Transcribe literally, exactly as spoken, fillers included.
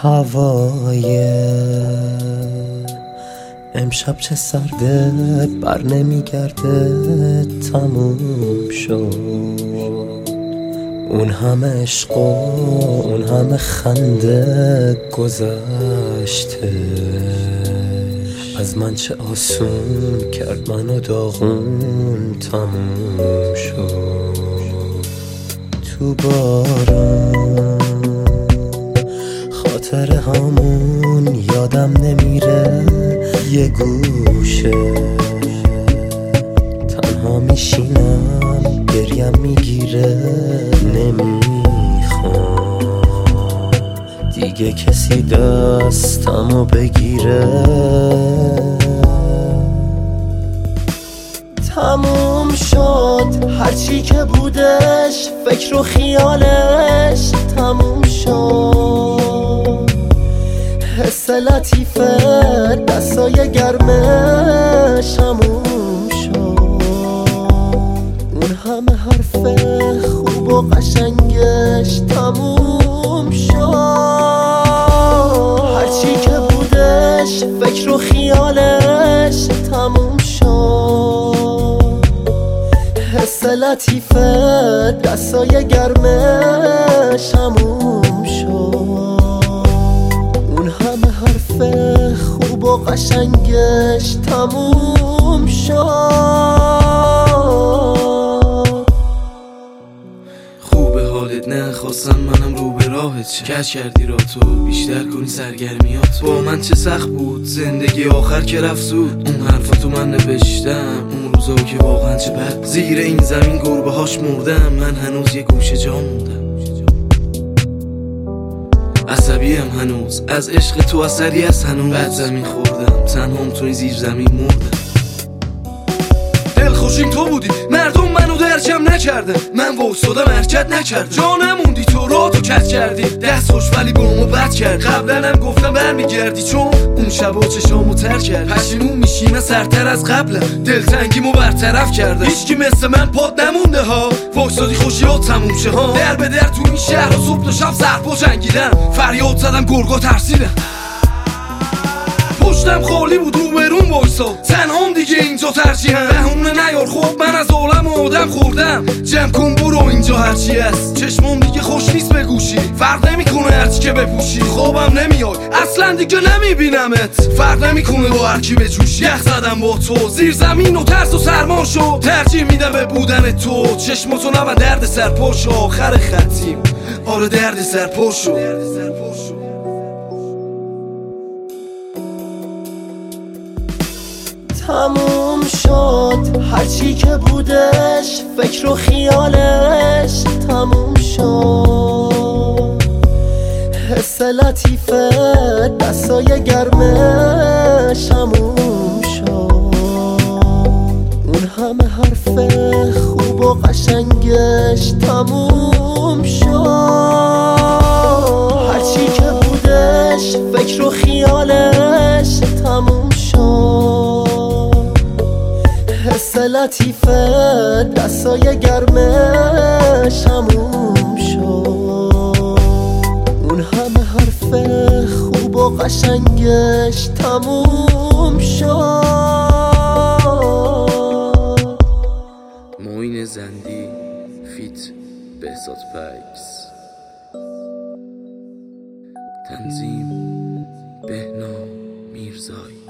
هوای امشب چه سرده، بر نمیگرده، تموم شد. اون همه عشق و اون همه خنده گذشته، از من چه آسون کرد منو داغون، تموم شد. تو بارون خاطر همون یادم نمیره، یه گوشه تنها میشینم، گریم میگیره، نمیخوام دیگه کسی دستمو بگیره. تموم شد هرچی که بودش، فکر و خیالش تموم شد. حس لطیفه دستای گرمش تموم شد. اون همه حرف خوب و قشنگش تموم شد. هرچی که بودش فکر و خیالش تموم شد. حس لطیفه دستای گرمش تموم شد. اون همه حرف خوب و قشنگش تموم شد. خوبه حالت، نخواستم منم رو به راهت شه. کش کردی را تو بیشتر کنی سرگرمیات. با من چه سخت بود زندگی آخر که رفت زود. اون حرفاتو من نوشتم اون روزا که واقعا چه بد. زیر این زمین گربه هاش مردم، من هنوز یه گوشه جا موندم. عصبیم هنوز از عشق تو، اثری از هنوز. بد زمین خوردم تنهام توی زیر زمین مردم. دلخوشیم تو بودی، مردم منو درجم نکردن. من وایسادم حرکت نکردم، جا نموندی تو راه تو کت کردی. دست خوش ولی بامو بد کرد. قبلا هم گفتم برمیگردی، چون اون شبا چشامو تر کرد. پشیمون میشیم سرتر از قبلم، دلتنگیمو برطرف کردم. هیچکی مثل من پاد نمونده ها، وایسادی خوشیات تموم شه ها. در به در تو این شهر و صبح تا شب سرپا جنگیدم. فریاد زدم گرگا ترسیدم. پشتم خالی بود رو برون وایسا، تنهام دیگه اینجا ترجیحم. بهونه نیار خب من از عالم آدم خوردم. جمع کن برو اینجا هرچی هست، چشمام دیگه خوش نیست به گوشی. فرق نمیکنه هرچی که بپوشی، خوابم نمیاد اصلا دیگه نمیبینمت. فرق نمیکنه با هرکی بجوشی. یخ زدم با تو زیر زمین و ترس و سرما شد. ترجیح میدم به بودن تو، چشماتو نبند درد سرپا شو. آخر خطیم آره درد سرپا شو. تموم شد هرچی که بودش، فکر و خیالش تموم شد. حس لطیفه دستای گرمش تموم شد. اون همه حرف خوب و قشنگش تموم شد. هرچی که بودش فکر و خیالش تموم شد. حس لطیفه دستای گرمش تموم شد. اون همه حرف خوب و قشنگش تموم شد. معین زندی فیت بهزاد پایپس. تنظیم بهنام میرزایی.